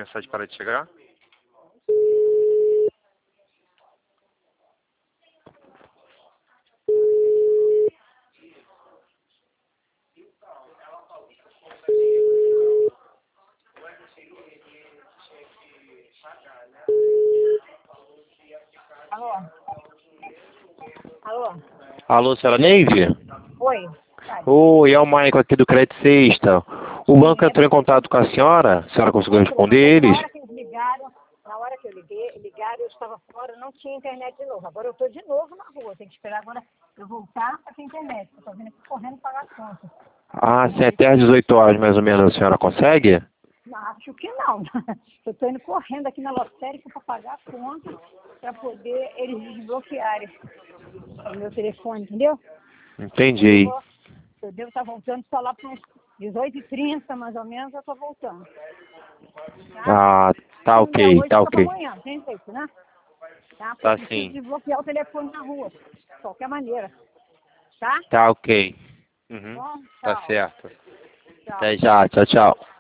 mensagem para de chegar. Alô? Alô? Alô, senhora Neide? Oi? Oi, é o Maicon aqui do Crédito Sexta. O banco entrou em contato com a senhora conseguiu responder eles? Na hora que eles ligaram, na hora que eu ligaram, eu estava fora, não tinha internet de novo. Agora eu estou de novo na rua, tem que esperar agora eu voltar para ter internet. Eu estou vindo aqui correndo pagar as contas. Ah, se até às 18 horas mais ou menos a senhora consegue? Acho que não. Eu estou indo correndo aqui na lotérica para pagar a conta, para poder eles desbloquearem o meu telefone, entendeu? Entendi. Eu devo estar voltando só lá para uns 18h30, mais ou menos, eu estou voltando. Tá? Ah, tá Se não der ok, hoje, tá fica para ok. amanhã, tem jeito, né? Tá? Porque Tá eu preciso sim. desbloquear o telefone na rua, de qualquer maneira. Tá? Tá ok. Uhum. Bom, Tá tchau. certo. Tchau. Até já, tchau, tchau.